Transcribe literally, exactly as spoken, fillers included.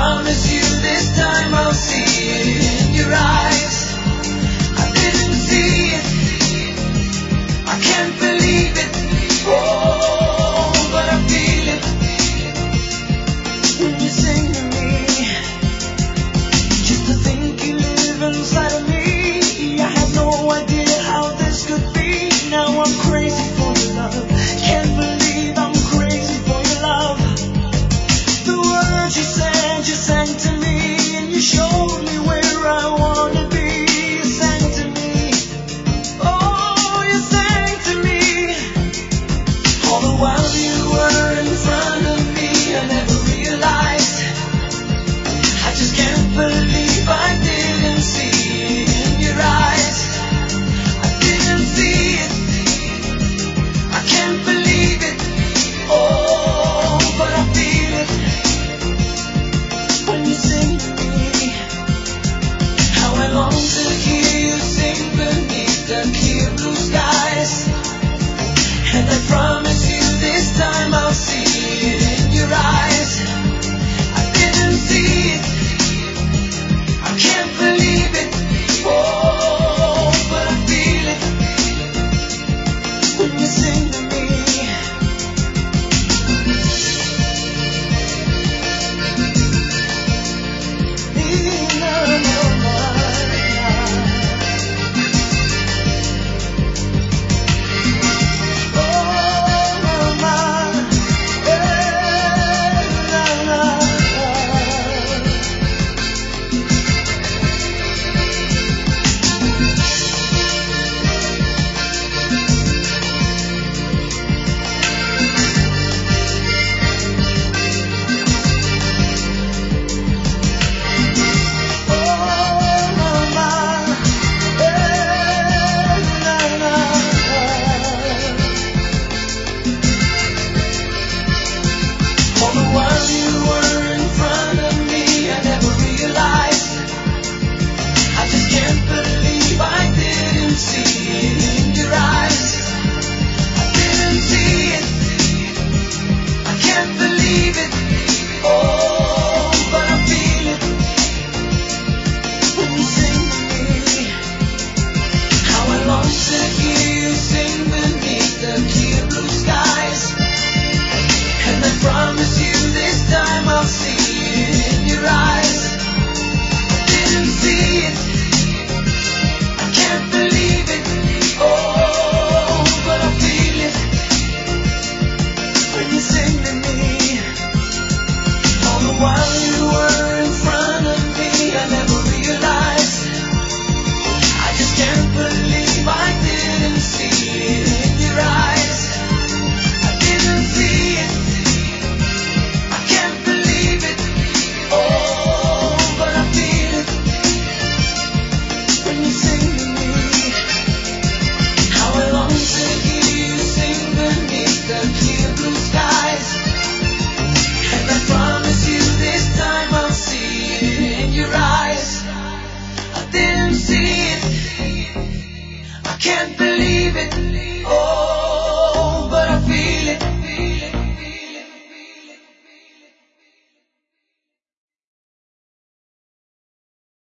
promise you this time I'll see it in your eyes. I didn't see it, I can't believe it. Oh, but I feel it when you sing to me. Just to think you live inside of me, I had no idea how this could be. Now I'm crazy for your love, can't believe I'm crazy for your love. The words you sang, you sang to me, and you showed me where I wanna be. You sang to me, oh, you sang to me. All the while you were in front of me, I never realized. I just can't believe I didn't see it in your eyes. I didn't see it, I can't believe it. Oh, but I feel it when you sing to me. How I long to hear you sing beneath the clear blue skies. And I promise you this time I'll see it in your eyes. I didn't see it, I can't believe it. Oh, but I feel it when you sing to me. All the while you were in front of me, I never realized. I just can't believe I didn't see it in your eyes. I didn't see it, I can't believe it. Oh, but I feel it when you sing to me. How I long to hear you sing beneath the clear blue skies. And I promise you this time I'll see it in your eyes. I didn't see it, I can't believe it. Oh, but I feel it when you sing to me. All the while you were in front of me, I never realized. I just can't believe I didn't see it in your eyes. I didn't see it, I can't believe it. Oh, but I feel it when you sing to me. How I long to hear you sing beneath the clear blue skies. And I promise you this time I'll see it in your eyes. I didn't see it, I can't believe it. Oh.